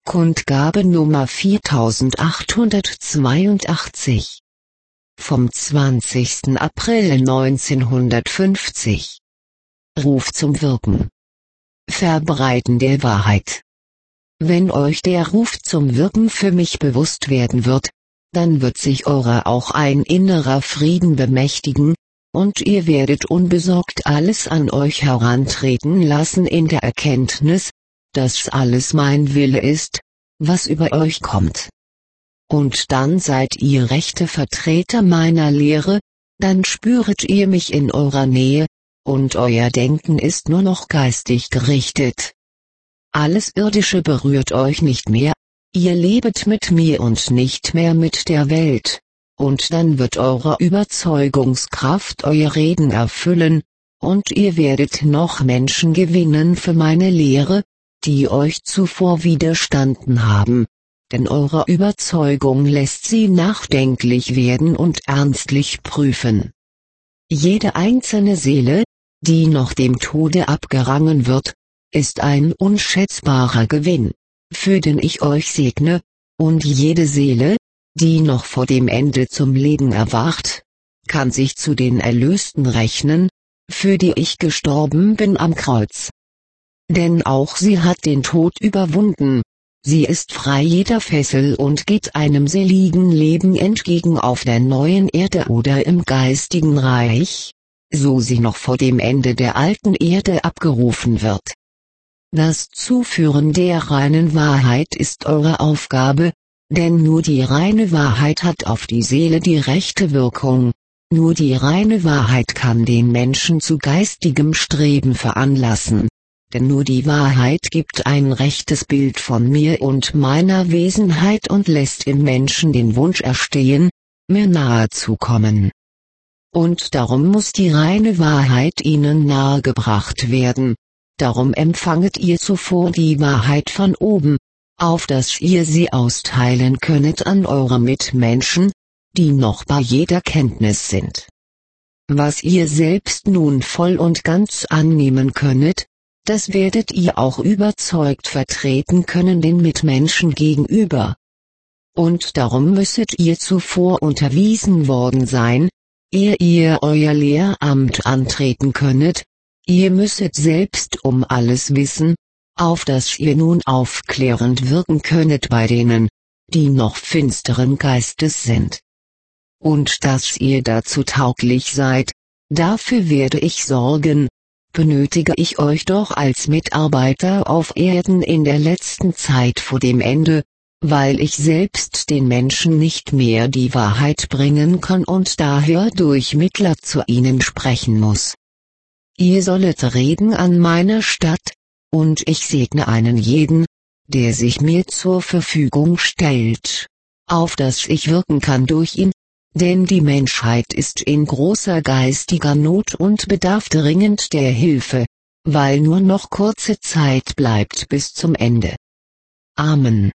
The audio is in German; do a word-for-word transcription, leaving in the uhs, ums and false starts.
Kundgabe Nummer viertausendachthundertzweiundachtzig vom zwanzigsten April neunzehnhundertfünfzig. Ruf zum Wirken. Verbreiten der Wahrheit. Wenn euch der Ruf zum Wirken für mich bewusst werden wird, dann wird sich eurer auch ein innerer Frieden bemächtigen, und ihr werdet unbesorgt alles an euch herantreten lassen in der Erkenntnis, dass alles mein Wille ist, was über euch kommt. Und dann seid ihr rechte Vertreter meiner Lehre, dann spüret ihr mich in eurer Nähe, und euer Denken ist nur noch geistig gerichtet. Alles Irdische berührt euch nicht mehr, ihr lebet mit mir und nicht mehr mit der Welt, und dann wird eure Überzeugungskraft euer Reden erfüllen, und ihr werdet noch Menschen gewinnen für meine Lehre, die euch zuvor widerstanden haben, denn eure Überzeugung lässt sie nachdenklich werden und ernstlich prüfen. Jede einzelne Seele, die noch dem Tode abgerangen wird, ist ein unschätzbarer Gewinn, für den ich euch segne, und jede Seele, die noch vor dem Ende zum Leben erwacht, kann sich zu den Erlösten rechnen, für die ich gestorben bin am Kreuz. Denn auch sie hat den Tod überwunden, sie ist frei jeder Fessel und geht einem seligen Leben entgegen auf der neuen Erde oder im geistigen Reich, so sie noch vor dem Ende der alten Erde abgerufen wird. Das Zuführen der reinen Wahrheit ist eure Aufgabe, denn nur die reine Wahrheit hat auf die Seele die rechte Wirkung, nur die reine Wahrheit kann den Menschen zu geistigem Streben veranlassen. Denn nur die Wahrheit gibt ein rechtes Bild von mir und meiner Wesenheit und lässt im Menschen den Wunsch erstehen, mir nahe zu kommen. Und darum muss die reine Wahrheit ihnen nahegebracht werden, darum empfanget ihr zuvor die Wahrheit von oben, auf dass ihr sie austeilen könnet an eure Mitmenschen, die noch bei jeder Kenntnis sind. Was ihr selbst nun voll und ganz annehmen könnet, das werdet ihr auch überzeugt vertreten können den Mitmenschen gegenüber. Und darum müsset ihr zuvor unterwiesen worden sein, ehe ihr euer Lehramt antreten könnet, ihr müsset selbst um alles wissen, auf dass ihr nun aufklärend wirken könnet bei denen, die noch finsteren Geistes sind. Und dass ihr dazu tauglich seid, dafür werde ich sorgen, benötige ich euch doch als Mitarbeiter auf Erden in der letzten Zeit vor dem Ende, weil ich selbst den Menschen nicht mehr die Wahrheit bringen kann und daher durch Mittler zu ihnen sprechen muss. Ihr sollet reden an meiner Statt, und ich segne einen jeden, der sich mir zur Verfügung stellt, auf dass ich wirken kann durch ihn, denn die Menschheit ist in großer geistiger Not und bedarf dringend der Hilfe, weil nur noch kurze Zeit bleibt bis zum Ende. Amen.